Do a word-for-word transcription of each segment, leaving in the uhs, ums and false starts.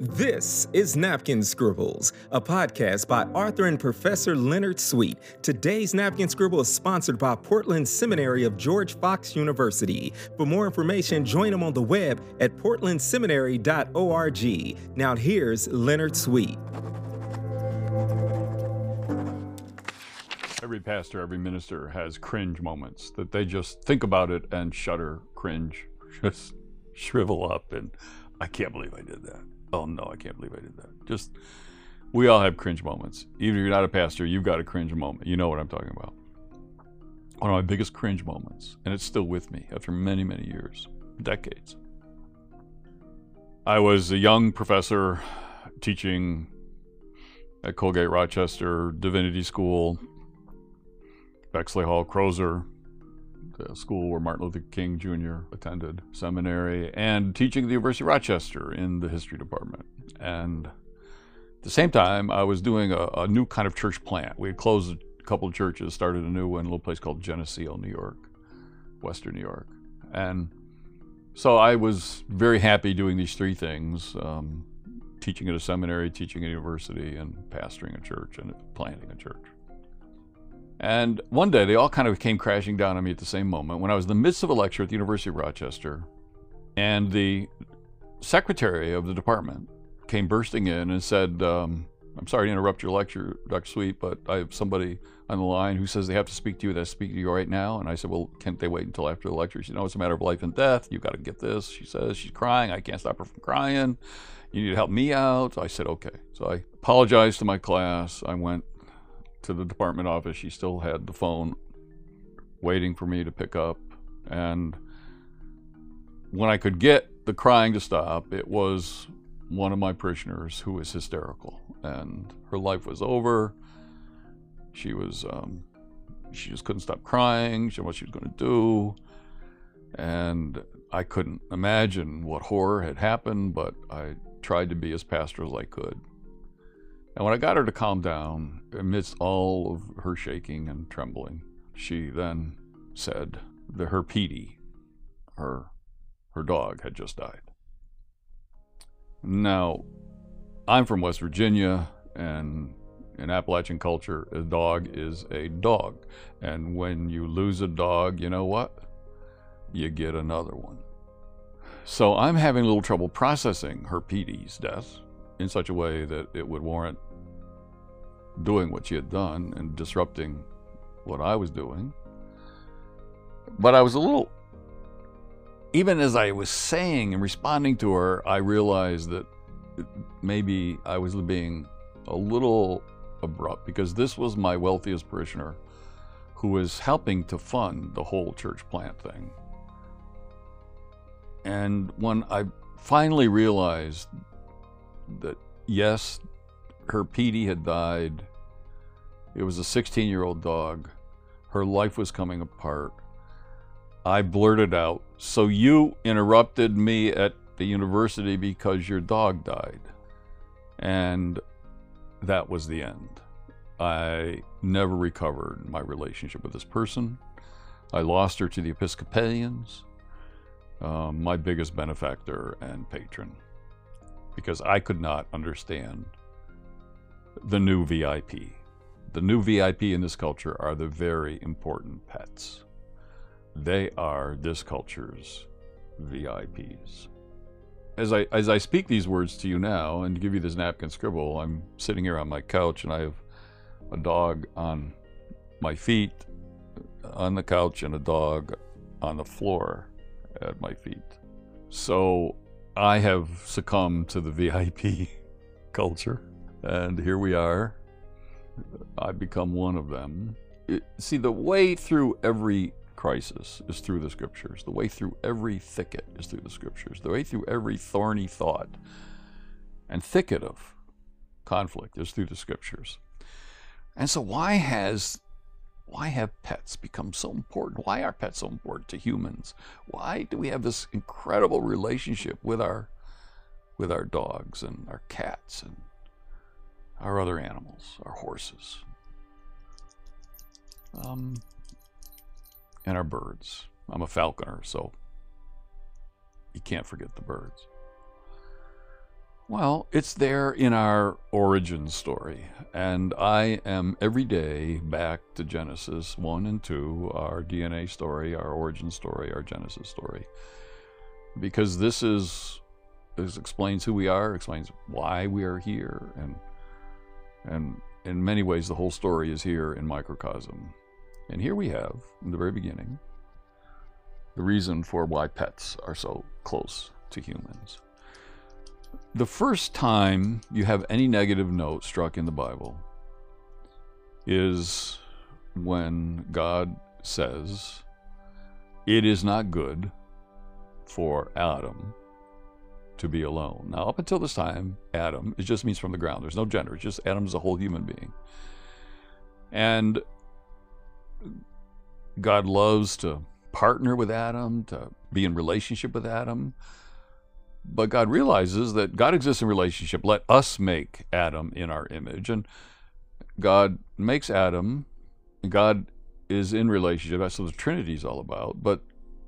This is Napkin Scribbles, a podcast by Arthur and Professor Leonard Sweet. Today's Napkin Scribble is sponsored by Portland Seminary of George Fox University. For more information, join them on the web at portland seminary dot org. Now here's Leonard Sweet. Every pastor, every minister has cringe moments that they just think about it and shudder, cringe, just shrivel up, and I can't believe I did that. Oh no, I can't believe I did that. Just, we all have cringe moments. Even if you're not a pastor, you've got a cringe moment. You know what I'm talking about. One of my biggest cringe moments, and it's still with me after many, many years, decades. I was a young professor teaching at Colgate Rochester Divinity School, Bexley Hall Crozer, the school where Martin Luther King Junior attended seminary, and teaching at the University of Rochester in the history department. And at the same time, I was doing a, a new kind of church plant. We had closed a couple of churches, started a new one, a little place called Geneseo, New York, Western New York. And so I was very happy doing these three things, um, teaching at a seminary, teaching at a university, and pastoring a church and planting a church. And one day, they all kind of came crashing down on me at the same moment when I was in the midst of a lecture at the University of Rochester, and the secretary of the department came bursting in and said, um, I'm sorry to interrupt your lecture, Doctor Sweet, but I have somebody on the line who says they have to speak to you, that's speaking to you right now. And I said, well, can't they wait until after the lecture? She said, no, it's a matter of life and death. You've got to get this. She says, she's crying. I can't stop her from crying. You need to help me out. I said, okay. So I apologized to my class. I went to the department office. She still had the phone waiting for me to pick up. And when I could get the crying to stop, it was one of my parishioners who was hysterical, and her life was over. She was, um, she just couldn't stop crying. She didn't know what she was going to do. And I couldn't imagine what horror had happened, but I tried to be as pastoral as I could. And when I got her to calm down, amidst all of her shaking and trembling, she then said that her Petey, her, her dog, had just died. Now, I'm from West Virginia, and in Appalachian culture, a dog is a dog. And when you lose a dog, you know what? You get another one. So I'm having a little trouble processing her Petey's death in such a way that it would warrant doing what she had done and disrupting what I was doing. But I was a little, even as I was saying and responding to her, I realized that maybe I was being a little abrupt, because this was my wealthiest parishioner who was helping to fund the whole church plant thing. And when I finally realized that, yes, her Petey had died, it was a sixteen-year-old dog, her life was coming apart, I blurted out, so you interrupted me at the university because your dog died. And that was the end. I never recovered my relationship with this person. I lost her to the Episcopalians, um, my biggest benefactor and patron, because I could not understand the new V I P. The new V I P in this culture are the very important pets. They are this culture's V I Ps. As I, as I speak these words to you now, and to give you this napkin scribble, I'm sitting here on my couch, and I have a dog on my feet on the couch and a dog on the floor at my feet. So I have succumbed to the V I P culture, and here we are. I've become one of them. It, see, the way through every crisis is through the scriptures. The way through every thicket is through the scriptures. The way through every thorny thought and thicket of conflict is through the scriptures. And so why has why have pets become so important? Why are pets so important to humans? Why do we have this incredible relationship with our with our dogs and our cats and our other animals, our horses, um, and our birds? I'm a falconer, so you can't forget the birds. Well, it's there in our origin story. And I am every day back to Genesis one and two, our D N A story, our origin story, our Genesis story. Because this is, this explains who we are, explains why we are here. And, and in many ways, the whole story is here in microcosm. And here we have, in the very beginning, the reason for why pets are so close to humans. The first time you have any negative note struck in the Bible is when God says, it is not good for Adam to be alone. Now, up until this time, Adam, it just means from the ground. There's no gender. It's just Adam's a whole human being. And God loves to partner with Adam, to be in relationship with Adam. But God realizes that God exists in relationship. Let us make Adam in our image. And God makes Adam. God is in relationship. That's what the Trinity is all about. But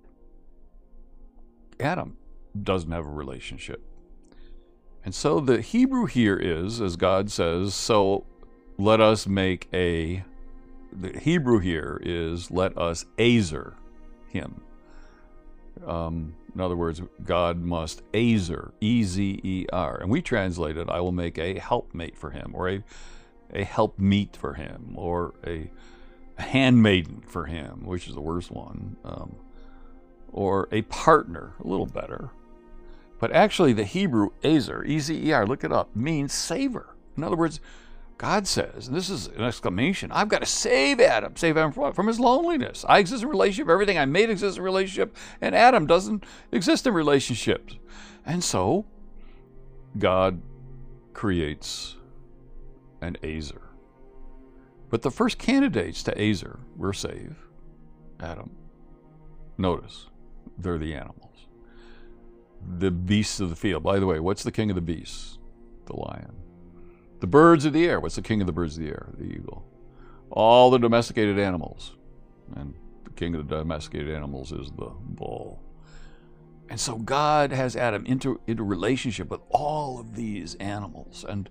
Adam doesn't have a relationship. And so the Hebrew here is, as God says, so let us make a, the Hebrew here is, let us azer him. Um, in other words, God must azer, E Z E R. And we translate it, I will make a helpmate for him, or a, a helpmeet for him, or a, a handmaiden for him, which is the worst one, um, or a partner, a little better. But actually the Hebrew azer, E Z E R, look it up, means saver. In other words, God says, and this is an exclamation, I've got to save Adam, save Adam from, from his loneliness. I exist in relationship, everything I made exists in relationship, and Adam doesn't exist in relationships. And so, God creates an azer. But the first candidates to azer were save Adam. Notice, they're the animals. The beasts of the field. By the way, what's the king of the beasts? The lion. The birds of the air. What's the king of the birds of the air? The eagle. All the domesticated animals. And the king of the domesticated animals is the bull. And so God has Adam into, into relationship with all of these animals. And,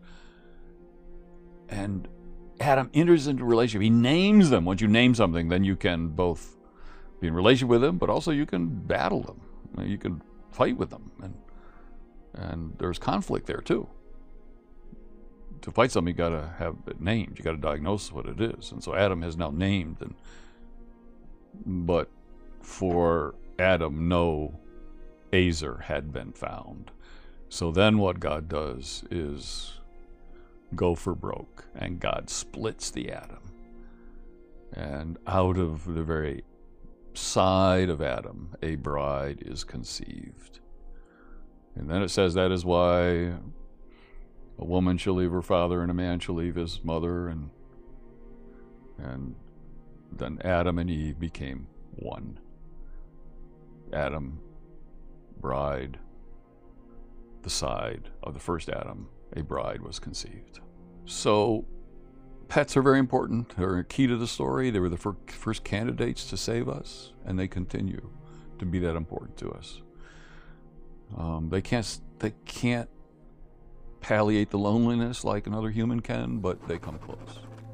and Adam enters into relationship. He names them. Once you name something, then you can both be in relationship with them, but also you can battle them. You can fight with them. And, and there's conflict there too. To fight something, you got to have it named. You got to diagnose what it is. And so Adam has now named. And but for Adam, no azer had been found. So then what God does is go for broke, and God splits the atom. And out of the very side of Adam, a bride is conceived. And then it says that is why a woman shall leave her father, and a man shall leave his mother, and and then Adam and Eve became one. Adam, bride, the side of the first Adam, a bride was conceived. So pets are very important. They're a key to the story. They were the fir- first candidates to save us, and they continue to be that important to us. Um, they can't. They can't palliate the loneliness like another human can, but they come close.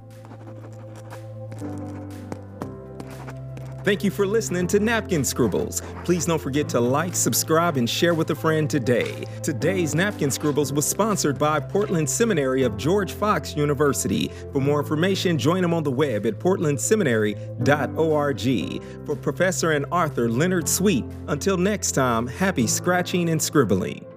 Thank you for listening to Napkin Scribbles. Please don't forget to like, subscribe, and share with a friend today. Today's Napkin Scribbles was sponsored by Portland Seminary of George Fox University. For more information, join them on the web at portland seminary dot org. For Professor and author Leonard Sweet, until next time, happy scratching and scribbling.